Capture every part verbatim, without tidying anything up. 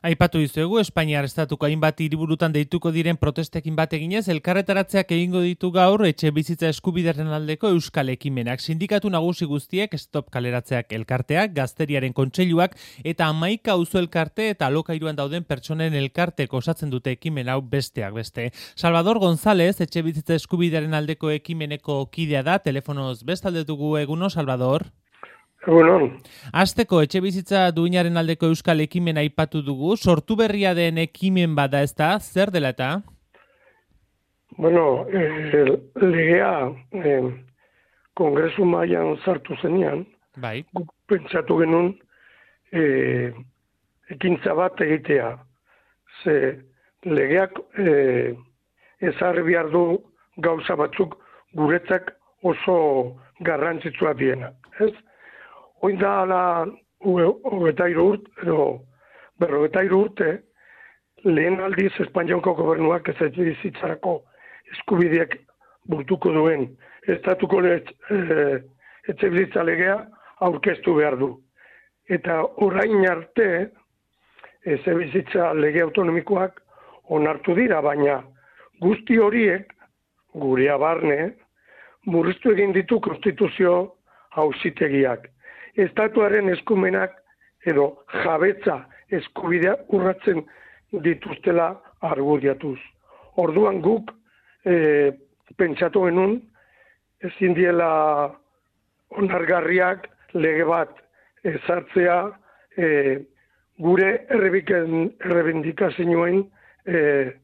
Aipatu dizuegu, Espainiar estatuko hainbat hiriburutan deituko diren protestekin bat eginez, elkarretaratzeak egingo ditu gaur etxe bizitza eskubideren aldeko euskal ekimenak. Sindikatu nagusi guztiek, Stop Kaleratzeak elkarteak, Gazteriaren kontseiluak eta hamaika auzo elkarte eta alokairuan dauden pertsonen elkartek osatzen dute ekimen hau besteak beste. Salvador González, etxe bizitza eskubideren aldeko ekimeneko kidea da, telefonoz bestalde dugu. Eguno, Salvador. Egunon. Azteko etxe bizitza duinaren aldeko euskal ekimen aipatu dugu, sortu berria den ekimen bada ez da, zer dela eta? Bueno, eh, legea eh, kongresu mailan sartu zenean, bai. Guk pentsatu genuen eh, ekintza bat egitea. Ze legeak eh, ezarri behar du gauza batzuk guretzak oso garrantzitsua diena. Ez? Oin da ala hogeta hiru urte, edo berrogeta hiru urte, lehen aldiz Espainiako gobernuak ez etxe bizitzarako eskubideak burtuko duen estatuko e, etxe bizitza legea aurkeztu behar du. Eta orain arte etxe bizitza lege autonomikoak onartu dira, baina guzti horiek, gurea barne, murriztu egin ditu konstituzio auzitegiak. Estatuaren eskumenak edo jabetza eskubidea urratzen dituztela argudiatuz. Orduan guk e, pentsatu genuen ezin diela onargarriak lege bat ezartzea e, gure errebiken errebindikazioen e,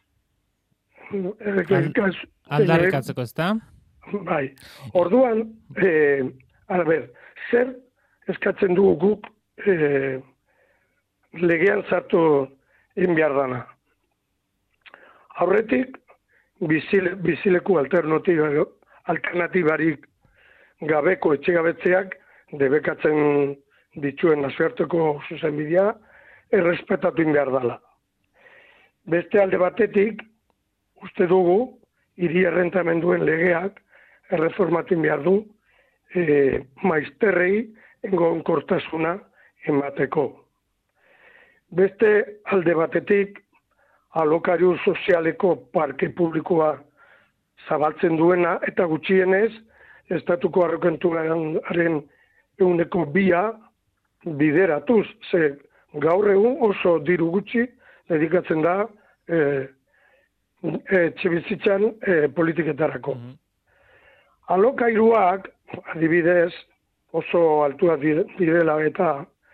aldarrikatzeko ez da? Bai. Orduan, e, a ber, zer eskatzen dugu guk e, legean sartu egin behar dana. Aurretik, bizile, bizileku alternatibarik gabeko etxegabetzeak debekatzen dituen nazioarteko zuzenbidea errespetatu egin behar dela. Beste alde batetik, uste dugu, hiri errentamenduen legeak erreformatu behar du E, maizterrei egonkortasuna emateko. Beste alde batetik, alokairu sozialeko parke publikoa zabaltzen duena eta gutxienez, estatuko arrokentuaren euneko bia bideratuz, ze gaur egun oso diru gutxi dedikatzen da e, etxe bizitzan e, politiketarako. Mm-hmm. Alokairuak, adibidez, oso altua direla eta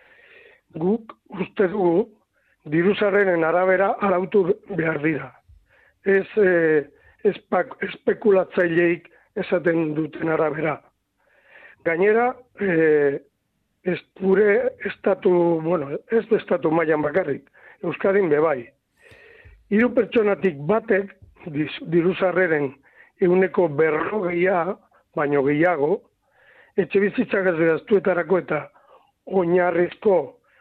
guk uste dugu diruzarrenen arabera arautu behar dira. Ez e, espekulatzaileik esaten duten arabera. Gainera, e, ez gure estatu, bueno, ez du estatu mailan bakarrik, Euskadin bebai. Hiru pertsonatik batek diruzarreren euneko berrogeia, baino gehiago, etxe bizitzak ez gaztuetarako eta oinarrizko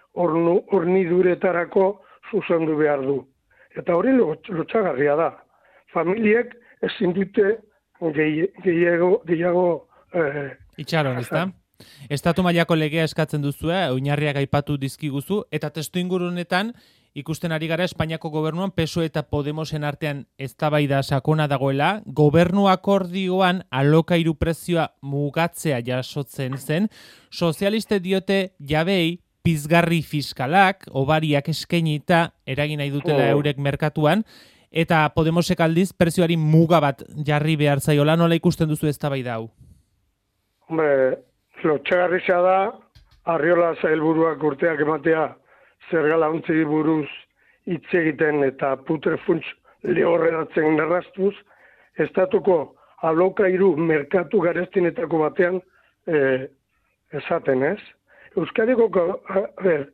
horniduretarako zuzendu behar du. Eta hori lotxagarria da. Familiek ezin dute gehiago... gehiago eh, Itxaron, ez da? Estatu mailako legea eskatzen duzue, oinarriak aipatu dizkiguzu, eta testu ingurunetan ikusten ari gara Espainiako gobernuan P S O E eta Podemosen artean eztabaida sakona dagoela, gobernu akordioan alokairu prezioa mugatzea jasotzen zen, sozialiste diote jabei pizgarri fiskalak, obariak eskainita eragin nahi dutela oh. eurek merkatuan, eta Podemosek aldiz prezioari muga bat jarri behar zaiola, nola ikusten duzu eztabaida hau? Hombre, lotxagarria da, Arriola sailburuak urteak ematea zerga launtzi buruz hitz egiten eta putrefunts lehorreratzen errastuz, estatuko alokairu merkatu garestinetako batean eh, esaten, ez? Euskadiko, a ber,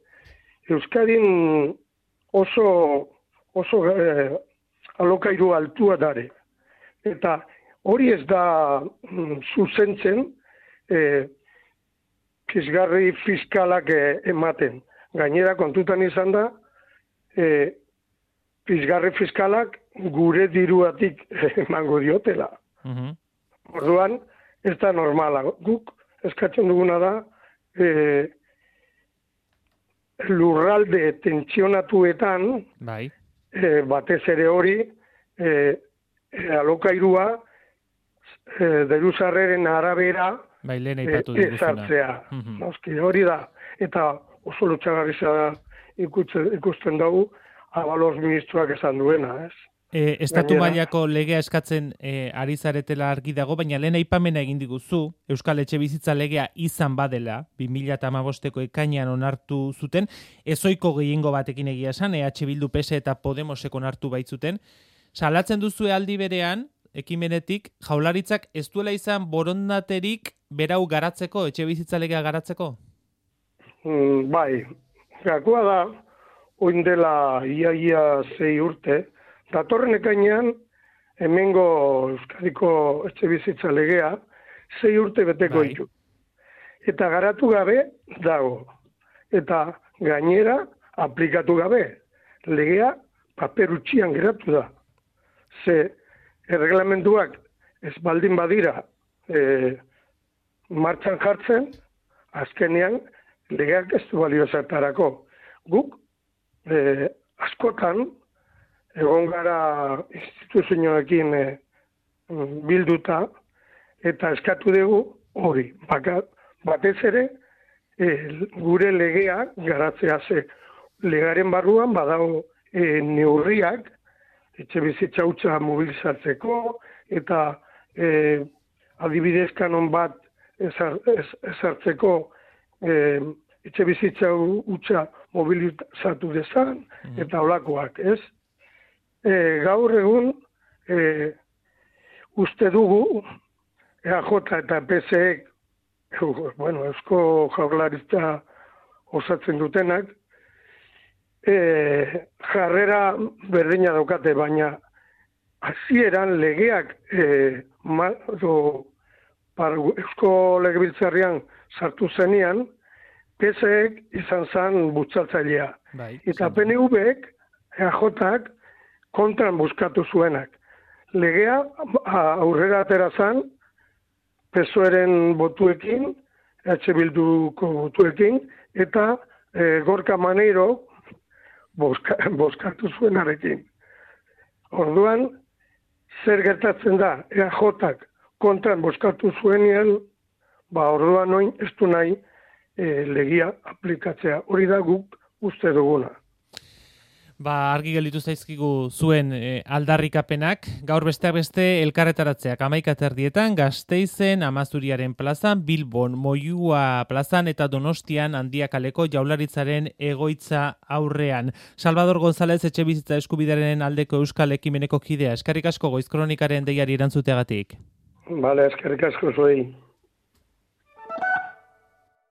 Euskadin oso, oso eh, alokairu altua dare. Eta hori ez da mm, zuzentzen eh, pizgarri fiskalak eh, ematen. Gainera kontutan izan da, e, pizgarri fiskalak gure diruatik emango diotela. Uh-huh. Orduan, ez da normala. Guk eskatzen duguna da, e, lurralde tentsionatuetan, bai. e, batez ere hori, e, e, alokairua e, deruzarreren arabera bai, lehen aipatu diguzuna. ezartzea. Noski, hori da. Eta oso lotxagarria ikusten, ikusten dugu, Abalos ministroak esan duena, ez? E, estatu mailako legea eskatzen e, ari zaretela argi dago, baina lehen aipamena egin diguzu, Euskal Etxebizitza legea izan badela, bi mila hamabosteko ekainean onartu zuten, ezoiko gehiengo batekin egia esan, E H Bildu, P S eta Podemosek onartu baitzuten, salatzen duzu aldi berean, ekimenetik, Jaurlaritzak ez duela izan borondaterik berau garatzeko, etxebizitza legea garatzeko? Mm, bai, gakoa da, oin dela ia-ia zei urte, datorren ekainean, hemengo Euskadiko etxebizitza legea, zei urte beteko bai. ditu. Eta garatu gabe dago. Eta gainera aplikatu gabe. Legea paper utxian geratu da. Ze erreglamentuak ez baldin badira e, martxan jartzen, azkenean legeak ez du balio zertarako. Guk e, askotan egon gara instituzioekin e, bilduta eta eskatu dugu hori. Bakat, batez ere e, gure legea garatzea ze legaren barruan badago e, neurriak etxe bizitza hutsa mobilizatzeko eta e, adibidez kanon bat ezar, ez, ezartzeko e, etxe bizitza hutsa mobilizatu dezan eta olakoak, ez? E, gaur egun e, uste dugu E A J eta P S ek, bueno, Eusko Jaurlaritza osatzen dutenak, e, jarrera berdina daukate, baina hasieran legeak e, ma, do, par, Eusko Legebiltzarrean sartu zenean, P S ek izan zen bultzatzailea. Bai, eta P N V ek, E A J ak, kontran buskatu zuenak. Legea aurrera atera zen, P S O E-ren botuekin, H Bilduko botuekin, eta e, Gorka Maneiro boska, boskatu zuenarekin. Orduan, zer gertatzen da, E A J ak kontran boskatu zuenean, ba orduan noin ez du nahi e, legia aplikatzea. Hori da guk uste duguna. Ba, argi gelditu zaizkigu zuen e, aldarrikapenak, gaur besteak beste elkarretaratzeak hamaika terdietan, Gasteizen, Amazuriaren plazan, Bilbon, Moyua plazan eta Donostian Handiakaleko Jaurlaritzaren egoitza aurrean. Salvador González etxebizitza eskubidearen aldeko Euskal Ekimeneko kidea. Eskerrik asko Goiz Kronikaren deiari erantzuteagatik. Bale, eskerrik asko zuei.